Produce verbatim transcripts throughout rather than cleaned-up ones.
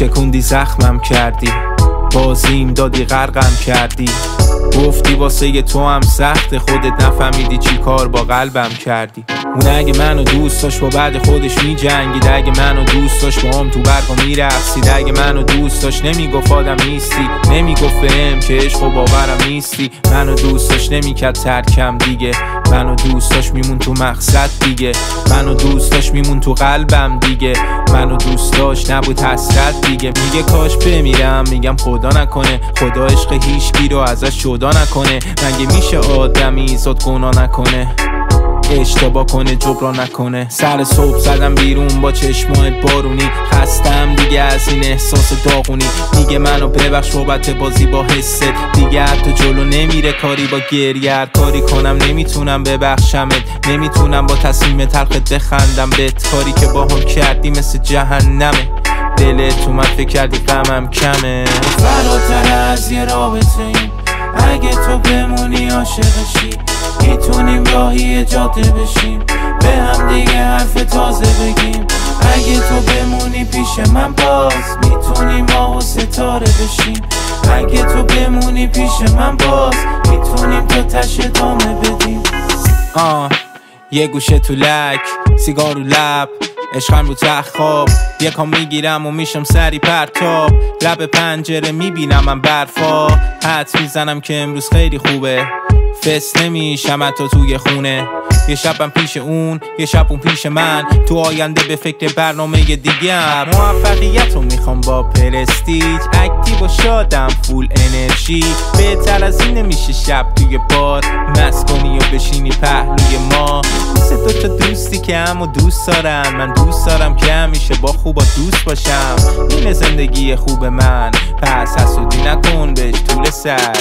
شکوندی زخمم کردی، بازیم دادی غرقم کردی. گفتی واسه تو هم سخت، خودت نفهمیدی چی کار با قلبم کردی. اون اگه منو دوست داشت با بعد خودش می جنگید، اگه منو دوست داشت با هم تو برقا می رقصید، اگه منو دوست داشت نمیگفت آدم نیستی، نمیگفت بهم که عشق و باورم نیستی. منو دوست داشت نمیکرد ترکم دیگه، منو دوست داشت میمون تو مقصد دیگه، منو دوست داشت میمون تو قلبم دیگه، منو دوست داشت نبود حسرت دیگه. میگه کاش بمیرم، میگم خدا نکنه، خدا عشق هیچکی رو ازش جدا نکنه. مگه میشه آدمی زاد گناه نکنه، اشتباه کنه جبران نکنه. سر صبح زدم بیرون با چشمات بارونی، خستم دیگه از این احساس داغونی. میگه منو ببخش بابت بازی با حست، دیگه حتی جلو نمیره کاری با گریه. هر کاری کنم نمیتونم ببخشمت، نمیتونم با تصمیم تلخت بخندم بهت. کاری که با هم کردی مثل جهنمه، دلت اومد فکر کردی غمم کمه. فراتر از یه رابطه ایم، اگه تو بمونی عاشقشی، میتونیم راهی جاده بشیم، به هم دیگه حرف تازه بگیم. اگه تو بمونی پیش من باز، میتونیم ماه و ستاره بشیم. اگه تو بمونی پیش من باز، میتونیم تا تش ادامه بدیم. آه یه گوشه تو لک، سیگار رو لب، عشقم رو تخت خواب. یکم میگیرم و میشم سری پرتاب، لب پنجره میبینم من برفا. حدس میزنم که امروز خیلی خوبه، فس نمیشم حتی توی خونه. یه شبم پیش اون، یه شب اون پیش من، تو آینده به فکر برنامه دیگه هم. موفقیت رو میخوام با پرستیج، اکتیو و شادم فول انرژی. بهتر از این نمیشه شب توی بار، مست کنی و بشینی پهلوی ما. مثل دوتا دوستی که همو دوست دارن، من دوست دارم که همیشه با خوبا دوست باشم. این زندگی خوب من، پس حسودی نکن بهش طول سگ.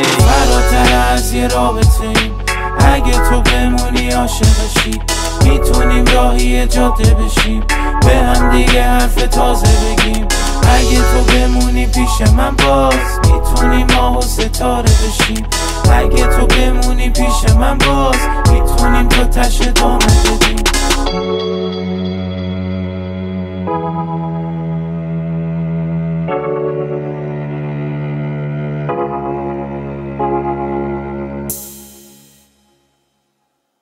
فراتر از یه رابطه ایم، اگه تو بمونی عاشقشی، میتونیم راهی جاده بشیم، به هم دیگه حرف تازه بگیم. اگه تو بمونی پیش من باز، میتونیم ماه و ستاره بشیم. اگه تو بمونی پیش من باز، میتونیم تا تش ادامه بدیم.